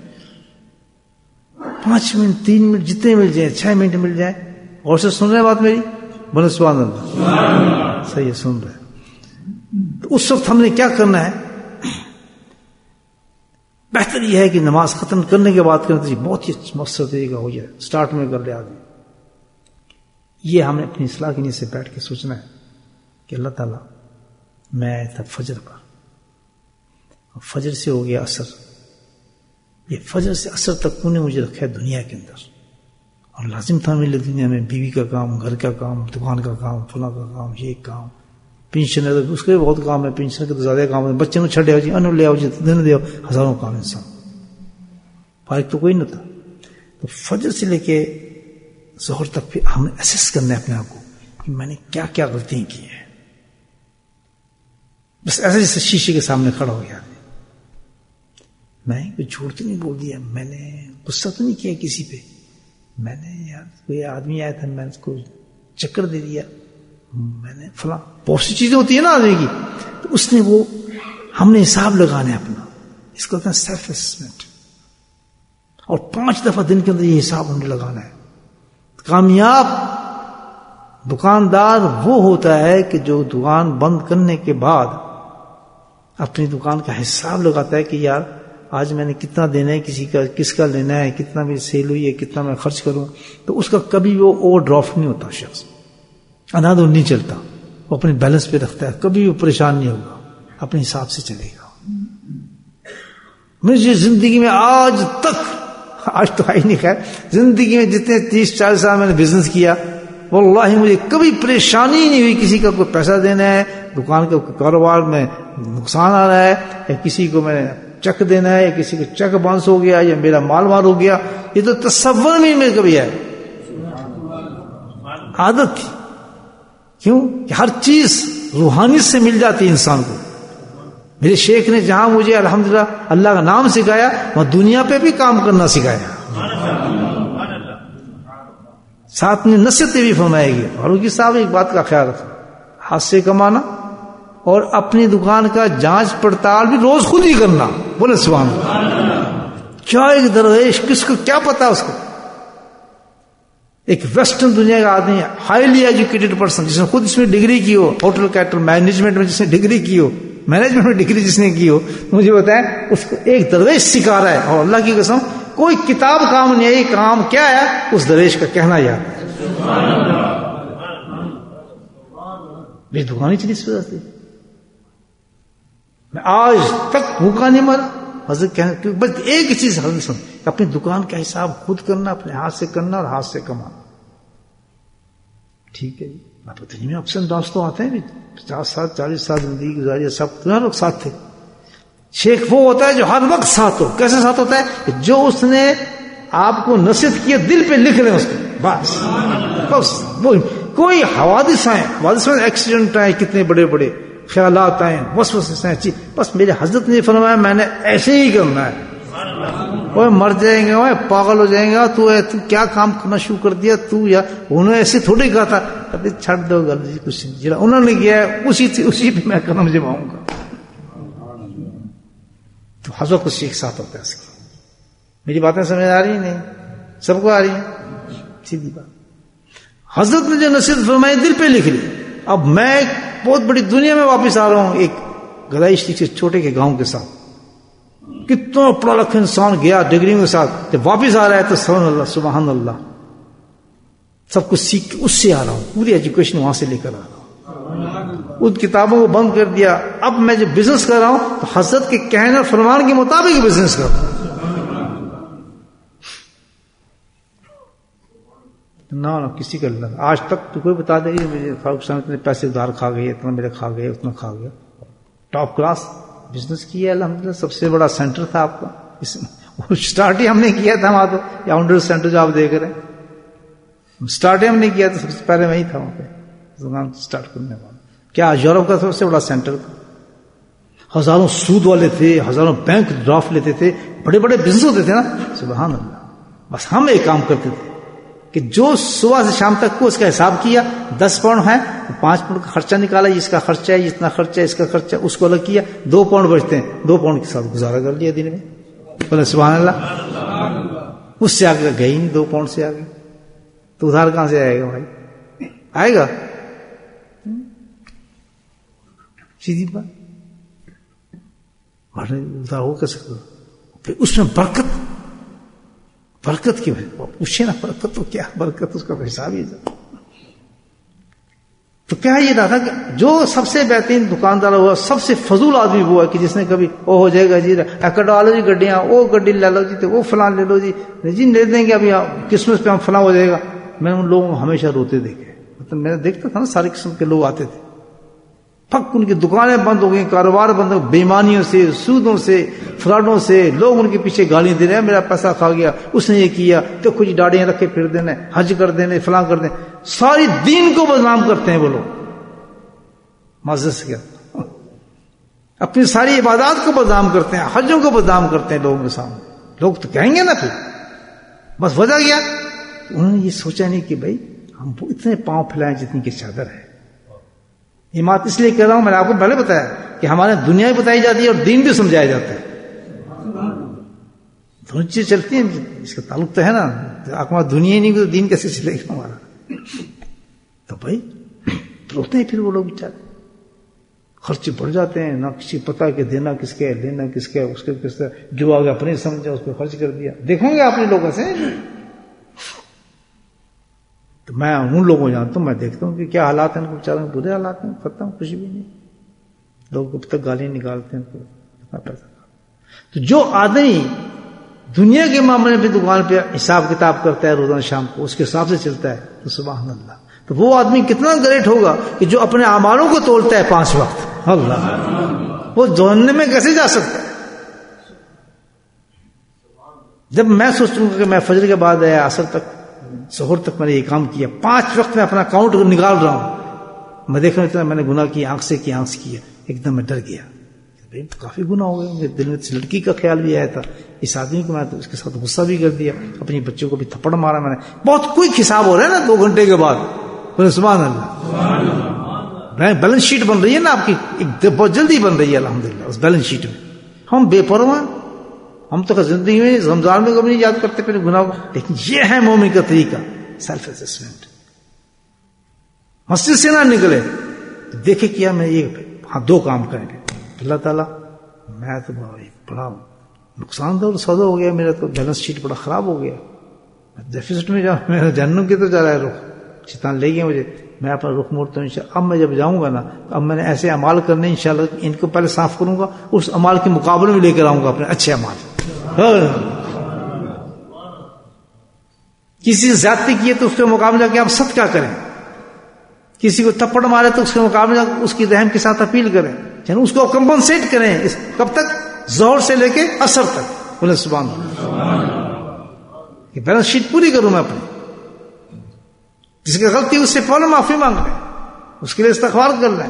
پانچ منٹ, تین منٹ, جتنے مل جائیں, چھ منٹ مل جائیں, اور سے سن رہے ہیں بات میری, بولے سبحان اللہ, صحیح ہے سن رہے. تو اس وقت ہم نے کیا کرنا ہے, بہتر یہ ہے کہ نماز ختم کرنے کے بعد کرنا چاہیے. بہت ہی مؤثر طریقہ ہو جائے, سٹارٹ میں کر لے آدمی. یہ ہم نے اپنی اصلاح کی نیت سے بیٹھ کے سوچنا ہے کہ اللہ تعالیٰ میں تھا فجر پر, فجر سے ہو گیا اثر, یہ فجر سے اثر تک تو نے مجھے رکھا ہے دنیا کے اندر, اور لازم تھا میرے دنیا میں بیوی کا کام, گھر کا کام, دکان کا کام, فلاں کا کام, یہ کام, پینشن ہے اس کے بہت کام ہے, پینشن کے تو زیادہ کام ہے, بچے کو چھڑے ہو جی, ان لے آؤ جی, دن دے ہزاروں کام انسان, فارغ تو کوئی نہ تھا. تو فجر سے لے کے ظہر تک پھر ہم نے اسیس کرنا ہے اپنے آپ کو کہ میں نے کیا کیا غلطیاں کی ہیں. بس ایسے جیسے شیشے کے سامنے کھڑا ہو گیا, میں کوئی جھوٹ تو نہیں بول دیا, میں نے غصہ تو نہیں کیا کسی پہ, میں نے یار کوئی آدمی آیا تھا, میں نے اس کو چکر دے دیا, میں نے فلاں, بہت سی چیزیں ہوتی ہیں نا آدمی کی, تو اس نے وہ ہم نے حساب لگانا ہے اپنا, اس کو کہتے ہیں سیلف اسسمنٹ. اور پانچ دفعہ دن کے اندر یہ حساب ہم نے لگانا ہے. کامیاب دکاندار وہ ہوتا ہے کہ جو دکان بند کرنے کے بعد اپنی دکان کا حساب لگاتا ہے کہ یار آج میں نے کتنا دینا ہے, کسی کا کس کا لینا ہے, کتنا میری سیل ہوئی ہے, کتنا میں خرچ کروں. تو اس کا کبھی وہ اوور ڈرافٹ نہیں ہوتا, شخص انادر نہیں چلتا, وہ اپنے بیلنس پہ رکھتا ہے, کبھی وہ پریشان نہیں ہوگا, اپنے حساب سے چلے گا. مجھے زندگی میں آج تک, آج تو آئی نہیں خیر, زندگی میں جتنے تیس چالیس سال میں نے بزنس کیا, واللہ مجھے کبھی پریشانی نہیں ہوئی کسی کا کوئی پیسہ دینا ہے, دکان کا کاروبار میں نقصان آ رہا ہے, یا کسی کو میں چیک دینا ہے, یا کسی کو چیک باؤنس ہو گیا, یا میرا مال مار ہو گیا. یہ تو تصور میں میں کبھی ہے, عادت تھی. کیوں کہ ہر چیز روحانیت سے مل جاتی ہے انسان کو. میرے شیخ نے جہاں مجھے الحمدللہ اللہ کا نام سکھایا, وہاں دنیا پہ بھی کام کرنا سکھایا, ساتھ میں نصیحتیں بھی فرمائے گی. فاروقی کی صاحب ایک بات کا خیال رکھو, ہاتھ سے کمانا اور اپنی دکان کا جانچ پڑتال بھی روز خود ہی کرنا. بولے سبحان اللہ. کیا ایک درویش, کس کو کیا پتا, اس کو ایک ویسٹرن دنیا کا آدمی ہے, ہائیلی ایجوکیٹڈ پرسن, جس نے خود اس میں ڈگری کی ہو, ہوٹل کیٹر مینجمنٹ میں جس نے ڈگری کی ہو, مینجمنٹ میں ڈگری جس نے کی ہو, مجھے بتائیں اس کو ایک درویش سکھا رہا ہے, اور اللہ کی قسم کوئی کتاب کام نہیں ہے, کام کیا ہے اس درویش کا کہنا یاد. میری دکان ہی چلی اس وجہ سے, میں آج تک بھوکا نہیں مرا. حضرت کہنا بس ایک ہی چیز حضرت سن, اپنی دکان کا حساب خود کرنا, اپنے ہاتھ سے کرنا اور ہاتھ سے کمانا. ٹھیک ہے جی, آپ دنیا میں اپس اینڈ ڈاؤنس تو آتے ہیں بھی, پچاس سال چالیس سال زندگی گزاری، سب تمہیں لوگ ساتھ تھے. شیخ وہ ہوتا ہے جو ہر وقت ساتھ ہو. کیسے ساتھ ہوتا ہے؟ جو اس نے آپ کو نصیحت کیا دل پہ لکھ لیں اس کو، بس بس. وہ کوئی حوادث آئے، حوادث میں ایکسیڈنٹ آئے کتنے بڑے بڑے، خیالات آئے، وسوسے آئے، بس میرے حضرت نے فرمایا میں نے ایسے ہی کرنا ہے. وہ مر جائیں گے، وہ پاگل ہو جائیں گا، تو تو کیا کام کرنا شروع کر دیا تو، یا انہوں نے ایسے تھوڑی کہا تھا. ابھی چھڑ دو گل جی، کچھ جڑا انہوں نے کیا ہے اسی اسی پہ میں قدم جماؤں گا. تو حضرت کو شیخ ساتھ ہوتا ہے اس کا. میری باتیں سمجھ آ رہی ہیں؟ نہیں سب کو آ رہی ہیں؟ سیدھی بات. حضرت نے جو نصیحت فرمائی دل پہ لکھ لی. اب میں ایک بہت بڑی دنیا میں واپس آ رہا ہوں، ایک گدائش کے چھوٹے کے گاؤں کے ساتھ. کتنا پڑھا لکھا انسان گیا ڈگریوں کے ساتھ، جب واپس آ رہا ہے تو سبحان اللہ سبحان اللہ سب کچھ سیکھ کے اس سے آ رہا ہوں، پوری ایجوکیشن وہاں سے لے کر آ رہا ہوں. ان کتابوں کو بند کر دیا. اب میں جب بزنس کر رہا ہوں تو حضرت کے کہنے اور فرمان کے مطابق بزنس کر رہا ہوں. نہ نہ کسی کا اللہ آج تک تو کوئی بتا دے گی مجھے فاروق صاحب اتنے پیسے ادھار کھا گئے، اتنا میرے کھا گئے، اتنا کھا گیا. ٹاپ کلاس بزنس کیا الحمدللہ، سب سے بڑا سینٹر تھا آپ کا. اس اسٹارٹ ہی ہم نے کیا تھا وہاں، تو یا آؤنڈر سینٹر جو آپ دیکھ رہے ہیں اسٹارٹ ہی ہم نے کیا تھا، سب سے پہلے وہیں تھا وہاں پہ دکان اسٹارٹ کرنے والا. کیا یورپ کا سب سے بڑا سینٹر تھا. ہزاروں سود والے تھے، ہزاروں بینک ڈرافٹ لیتے تھے، بڑے بڑے بزنس ہوتے تھے نا. سبحان اللہ. بس ہم ایک کام کرتے تھے کہ جو صبح سے شام تک کو اس کا حساب کیا، دس پاؤنڈ ہے تو پانچ پاؤنڈ کا خرچہ نکالا، اس کا خرچہ ہے، اتنا خرچہ ہے، اس کا خرچہ اس کو الگ کیا، دو پاؤنڈ بچتے ہیں، دو پاؤنڈ کے ساتھ گزارا کر لیا دن میں. بولے سبحان اللہ. اس سے آگے گئی نہیں، دو پاؤنڈ سے آگے تو ادھار کہاں سے آئے گا بھائی؟ آئے گا؟ سیدھی بات. ادھار ہو کر سکتا پھر اس میں برکت، برکت کی پوچھے نا، برکت تو کیا برکت، اس کا حساب ہی جاتا. تو کیا یہ رہا تھا کہ جو سب سے بہترین دکاندار ہوا، سب سے فضول آدمی وہ ہے کہ جس نے کبھی وہ ہو جائے گا جی کٹوا لو جی گڈیاں، وہ گڈی لے لو جی، تو وہ فلاں لے لو جی جی لے دیں گے ابھی کرسمس پہ ہم فلاں ہو جائے گا. میں ان لوگوں کو ہمیشہ روتے دیکھے، مطلب میں دیکھتا تھا نا سارے قسم کے لوگ آتے تھے، پھک ان کی دکانیں بند ہو گئی، کاروبار بند ہو، بےمانیوں سے، سودوں سے، فراڈوں سے. لوگ ان کے پیچھے گالیاں دے رہے ہیں، میرا پیسہ کھا گیا، اس نے یہ کیا، تو کچھ ڈاڑیاں رکھے پھر دینے، حج کر دینے، فلاں کر دینے. ساری دین کو بدنام کرتے ہیں وہ لوگ. معذرت سے کیا اپنی ساری عبادات کو بدنام کرتے ہیں، حجوں کو بدنام کرتے ہیں لوگوں کے سامنے. لوگ تو کہیں گے نا پھر. بس وجہ کیا؟ انہوں نے یہ سوچا نہیں کہ بھائی ہم اتنے پاؤں پھیلائیں جتنی کی چادر ہے. یہ بات اس لیے کہہ رہا ہوں، میں نے آپ کو پہلے بتایا کہ ہمارے دنیا بھی بتائی جاتی ہے اور دین بھی سمجھایا جاتا ہے. دونوں چیزیں چلتی ہیں، اس کا تعلق تو ہے نا. ہمارا دنیا ہی نہیں تو دین کیسے چلے گا ہمارا؟ تو بھائی روتے ہیں پھر وہ لوگ بیچارے، خرچے بڑھ جاتے ہیں، نہ کسی پتہ کہ دینا کس کے، لینا کس کے، اس کے کس کا جو آگے اپنے سمجھا اس پہ خرچ کر دیا. دیکھیں گے آپ نے لوگوں سے. تو میں ان لوگوں کو جانتا ہوں، میں دیکھتا ہوں کہ کیا حالات ہیں ان کو، بیچاروں برے حالات ہیں، ختم کچھ بھی نہیں. لوگ اب تک گالیاں نکالتے ہیں اتنا پیسہ. تو جو آدمی دنیا کے معاملے پہ دکان پہ حساب کتاب کرتا ہے روزانہ شام کو، اس کے حساب سے چلتا ہے، تو سبحان اللہ. تو وہ آدمی کتنا گریٹ ہوگا کہ جو اپنے اعمالوں کو تولتا ہے پانچ وقت. اللہ، وہ جہنم میں کیسے جا سکتا ہے؟ جب میں سوچوں گا کہ میں فجر کے بعد آیا عصر تک، ظہر تک میں نے یہ کام کیا، پانچ وقت میں اپنا اکاؤنٹ نکال رہا ہوں، میں دیکھ رہا ہوں میں نے گناہ کیا، آنکھ سے کیا، آنکھ سے کیا، ایک دم میں ڈر گیا. کافی گناہ ہو گئے. میرے دل میں لڑکی کا خیال بھی آیا تھا، اس آدمی کو میں تو اس کے ساتھ غصہ بھی کر دیا، اپنی بچوں کو بھی تھپڑ مارا میں نے. بہت کوئی حساب ہو رہا ہے نا دو گھنٹے کے بعد. بولے سبحان اللہ. بیلنس شیٹ بن رہی ہے نا آپ کی، ایک بہت جلدی بن رہی ہے الحمدللہ. اس بیلنس شیٹ میں ہم بے پرواہ، ہم تو زندگی میں رمضان میں کبھی نہیں یاد کرتے پھر گناہ، لیکن یہ ہے مومن کا طریقہ، سیلف اسسمنٹ. مسجد سے نہ نکلے دیکھے کیا میں یہ ہاں دو کام کریں گے. اللہ تعالیٰ میں تو بڑا نقصان دہ سودا ہو گیا میرا، تو بیلنس شیٹ بڑا خراب ہو گیا، ڈیفیسٹ میں جاؤں، میرا جہنم کی تو جا رہا ہے رخ، شیطان لے گیا مجھے. میں اپنا رخ موڑتا ہوں انشاءاللہ. اب میں جب جاؤں گا نا، اب میں نے ایسے اعمال کرنے انشاءاللہ، ان کو پہلے صاف کروں گا، اس اعمال کے مقابلے میں لے کر آؤں گا اپنے اچھے اعمال. کسی سے زیادتی کی ہے تو اس کے مقابلے جا کے آپ صدقہ کریں، کسی کو تھپڑ مارے تو اس کے مقابلے اس کی رحم کے ساتھ اپیل کریں، یعنی اس کو کمپنسیٹ کریں. اس کب تک؟ ظہر سے لے کے عصر تک. بولے سبحان اللہ. یہ بیلنس شیٹ پوری کروں میں اپنی. جس کی غلطی اس سے فوراً معافی مانگ لیں، اس کے لیے استغفار کر لیں،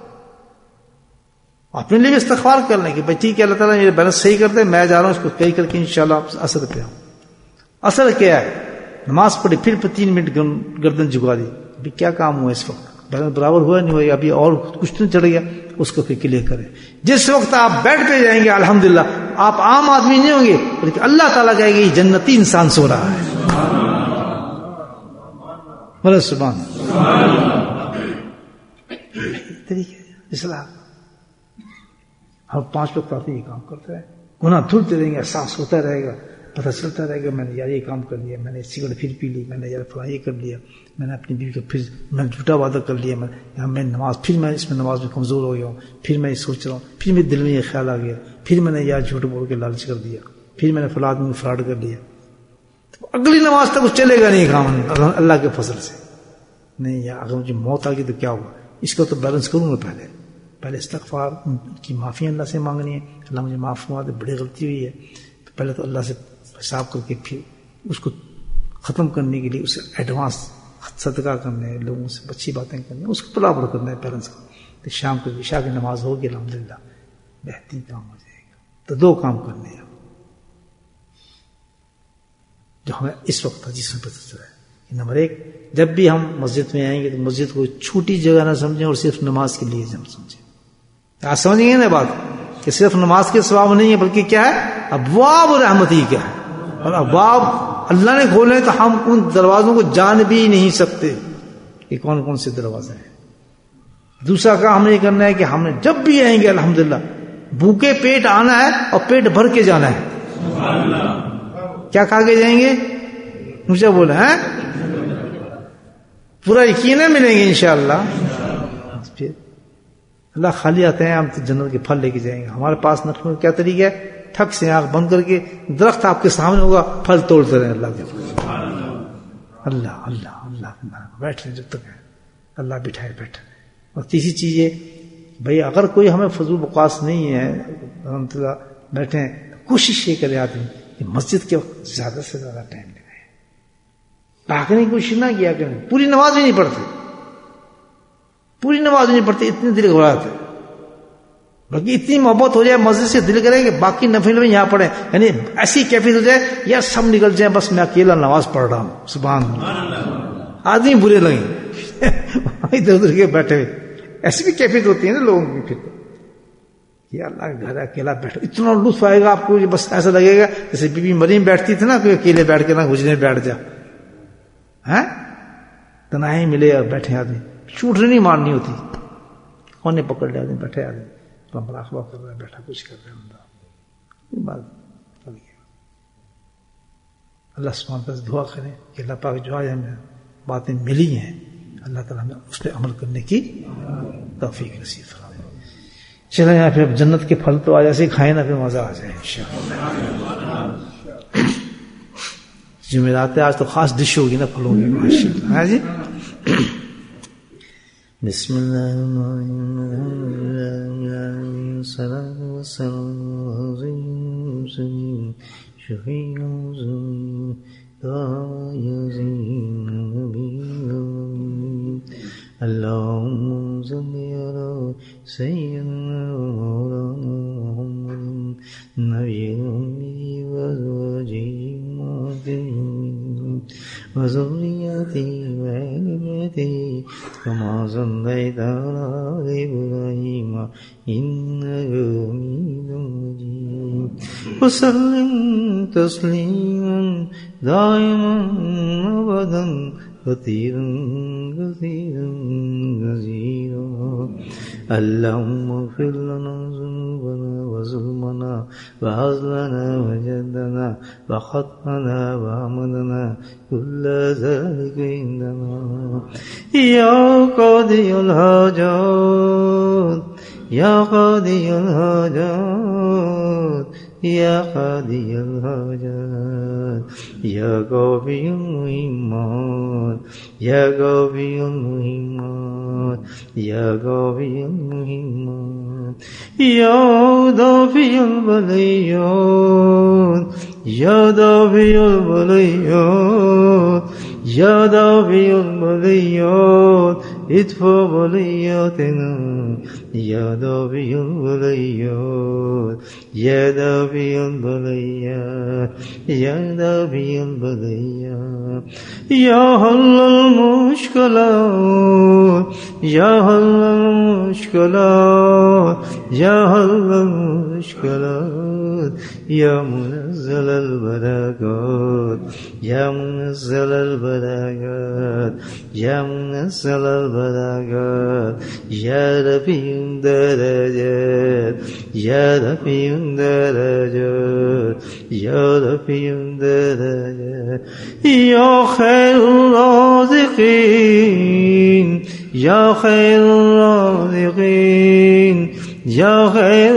اپنے لیے بھی استغفار کر لیں کہ بھائی ٹھیک ہے اللہ تعالیٰ یہ بیلنس صحیح کر دے، میں جا رہا ہوں اس کو کئی کر کے انشاءاللہ اثر پہ آؤں. اثر کیا ہے؟ نماز پڑھی پھر تین منٹ گردن جھکا دی. ابھی کیا کام ہوا اس وقت؟ بیلنس برابر ہوا نہیں ہوا، ابھی اور کچھ نہیں چڑھ گیا، اس کو پھر کلیئر کریں. جس وقت آپ بیڈ پہ جائیں گے الحمدللہ آپ عام آدمی نہیں ہوں گے بلکہ اللہ تعالیٰ کہے گا یہ جنتی انسان سو رہا ہے. بولے سبحان اللہ. طریقے اصلاح ہم پانچ وقت آتے یہ کام کرتے ہیں، گناہ دھلتے رہیں گے، احساس ہوتا رہے گا، پتہ چلتا رہے گا میں نے یار یہ کام کر لیا، میں نے سگریٹ پھر پی لی، میں نے یار فلاں یہ کر لیا، میں نے اپنی بیوی کو پھر میں نے جھوٹا وعدہ کر لیا، میں یہاں میں نماز پھر میں اس میں نماز میں کمزور ہو گیا ہوں، پھر میں یہ سوچ رہا ہوں، پھر میرے دل میں یہ خیال آ گیا، پھر میں نے یار جھوٹ بول کے لالچ کر دیا، پھر میں نے فلاں آدمی کو فراڈ کر لیا. تو اگلی نماز تک چلے گا نہیں کام اللہ کے فضل سے. نہیں یار اگر مجھے موت آ گئی تو کیا ہوگا؟ اس کو تو بیلنس کروں گا. پہلے پہلے استغفار کی معافی اللہ سے مانگنی ہے، اللہ مجھے معاف فرما دے، بڑی غلطی ہوئی ہے. تو پہلے تو اللہ سے حساب کر کے پھر اس کو ختم کرنے کے لیے اسے ایڈوانس صدقہ کرنا ہے، لوگوں سے اچھی باتیں کرنی ہے، اس کو برابر کرنا ہے بیلنس کا. تو شام کو عشاء کی نماز ہوگی الحمدللہ بہترین کام ہو جائے گا. تو دو کام کرنے ہیں جو ہمیں اس وقت جس میں پتہ چلا ہے. نمبر ایک، جب بھی ہم مسجد میں آئیں گے تو مسجد کو چھوٹی جگہ نہ سمجھیں اور صرف نماز کے لیے ہم سمجھیں. آپ سمجھ گئے نا بات کہ صرف نماز کے ثواب نہیں ہے بلکہ کیا ہے؟ ابواب رحمتی کیا ہے، اور ابواب اللہ نے کھولے تو ہم ان دروازوں کو جان بھی نہیں سکتے کہ کون کون سے دروازے ہیں. دوسرا کام ہم نے یہ کرنا ہے کہ ہم نے جب بھی آئیں گے الحمدللہ بھوکے پیٹ آنا ہے اور پیٹ بھر کے جانا ہے. کیا کھا کے جائیں گے؟ مجھے بولا ہے پورا یقین ہے ملیں گے انشاءاللہ. پھر اللہ خالی آتے ہیں ہم تو جنت کے پھل لے کے جائیں گے. ہمارے پاس نقل کیا طریقہ ہے؟ ٹھک سے آنکھ بند کر کے درخت آپ کے سامنے ہوگا، پھل توڑتے رہیں اللہ کے پھل. اللہ اللہ اللہ بیٹھ رہے جب تک ہے اللہ بٹھائے بیٹھے. اور تیسری چیز یہ بھائی اگر کوئی ہمیں فضول بکواس نہیں ہے الحمد للہ بیٹھے ہیں، کوشش یہ کرے آدمی کہ مسجد کے وقت زیادہ سے زیادہ ٹائم لگائے. بھاگنے کی کوشش نہ کیا کریں. پوری نماز بھی نہیں پڑھتے، پوری نماز نہیں پڑھتے، اتنے دل گھبراتے. بلکہ اتنی محبت ہو جائے مسجد سے دل کرے کہ باقی نفل میں یہاں پڑھیں، یعنی ایسی کیفیت ہو جائے یا سب نکل جائیں بس میں اکیلا نماز پڑھ رہا ہوں. سبحان اللہ. آدمی برے لگیں ادھر ادھر کے بیٹھے ہوئے، ایسی بھی کیفیت ہوتی ہے نا لوگوں کی. پھر یہ اللہ کے گھر اکیلا بیٹھو، اتنا لطف آئے گا آپ کو، بس ایسا لگے گا جیسے بی بی مریم بیٹھتی تھی نا، کوئی اکیلے بیٹھ کے نہ گجرے بیٹھ جا ہے تنہائی ملے اور بیٹھے آدمی. چوٹری نہیں مارنی ہوتی، کونے پکڑ لے آدمی بیٹھے آدمی تو مراقبہ کر رہا ہے، بیٹھا کچھ کر رہا ہے. یہ بات اللہ سبحانہ تعالیٰ سے دعا کریں کہ اللہ پاک جو آج ہمیں باتیں ملی ہیں اللہ تعالیٰ ہمیں اس پہ عمل کرنے کی توفیق نصیب فرمائے. چلیں یہاں پھر جنت کے پھل تو آج ایسے ہی کھائیں نا پھر مزہ آ جائے انشاءاللہ. جمعرات آج تو خاص ڈش ہوگی نا پھلوں کی ماشاءاللہ. ہاں جی بسم اللہ اللهم صل على سيدنا ومولانا محمد النبي الأمي وأزواجه وذريته وآل بيته كما صليت على إبراهيم إنك حميد مجيد وسلم تسليما دائما أبدا كثيرا كثيرا كثيرا. اللهم اغفر لنا ذنوبنا وظلمنا وهزلنا وجدنا وخطأنا وعمدنا كل ذلك عندنا يا قاضي الحاجات يا قاضي الحاجات يا قاضي الحاجات يا قاضي المهمات يا قاضي المهمات يا قاضي المهمات يا دافع البليات يا دافع البليات يا دافع البليات ادفع بلياتنا يا دافع البليات يا دافع البليات يا دافع البليات يا حل المشكلات يا حل المشكلات يا حل المشكلات يا منزل البركات يا منزل البركات يا منزل البركات يا رفيع الدرجات يا رفيع الدرجات يا رفيع الدرجات يا خير الرازقين يا خير الرازقين يا خير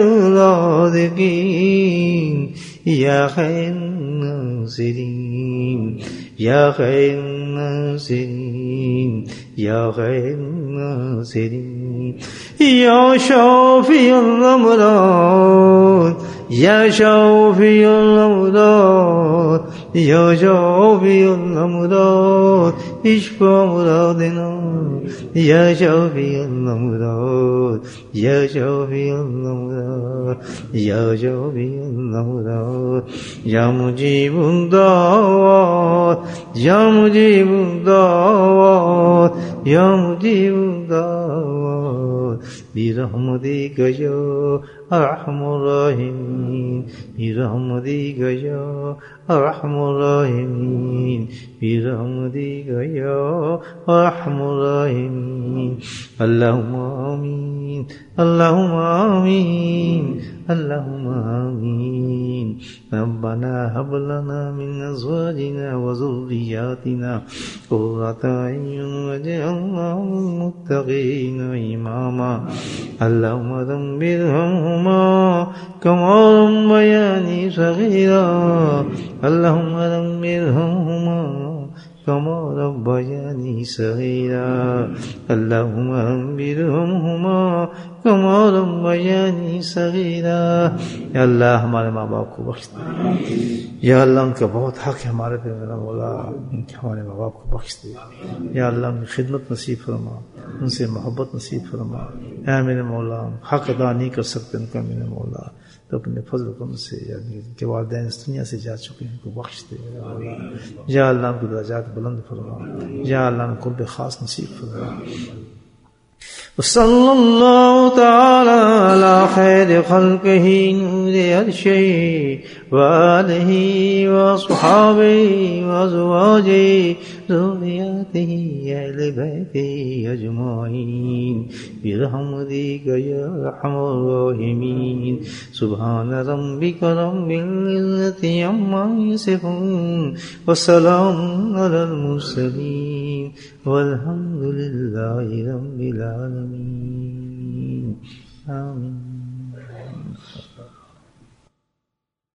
الرازقين يا خير الناصرين يا خير الناصرين يا خير الناصرين يا شافي الأمراض يا شافي الأمراض يا شافي الأمراض اشفى مرادنا يا شافي الأمراض يا شافي الأمراض يا شافي الأمراض يا مجيب الدعوات يا مجيب الدعوات يا مجيب الدعوات برحمتك يا أرحم الراحمين برحمتك يا أرحم الراحمين برحمتك يا أرحم الراحمين اللهم آمين اللهم آمين اللهم آمين ربنا هب لنا من أزواجنا وذرياتنا قرة أعين واجعلنا للمتقين إماما اللهم دمرهما كما ربياني صغيرا اللهم دمرهما كما ربياني صغيرا اللهم انبرهما كما ربياني صغيرا یا اللہ ہمارے ماں باپ کو بخش دے یا اللہ ان کا بہت حق ہے ہمارے پہ میرا مولا ان کے ہمارے ماں باپ کو بخش دے یا اللہ ان کی خدمت نصیب فرما ان سے محبت نصیب فرما اے میرے مولا حق ادا نہیں کر سکتے ان کا میرے مولا تو اپنے فضل و کرم سے یعنی ان کے والدین اس دنیا سے جا چکے ہیں ان کو بخش دے یا اللہ ان کو درجات بلند فرما یا اللہ ان کو قرب خاص نصیب فرما وصلی اللہ تعالی علی خیر خلقہ نور عرشہ وآلہ وصحابہ وازواجہ ذریاتہ اہل بیتہ اجمعین برحمتک یا ارحم الراحمین سبحان ربک رب العزة عما یصفون وسلام علی المرسلین والحمد للہ رب العالمین.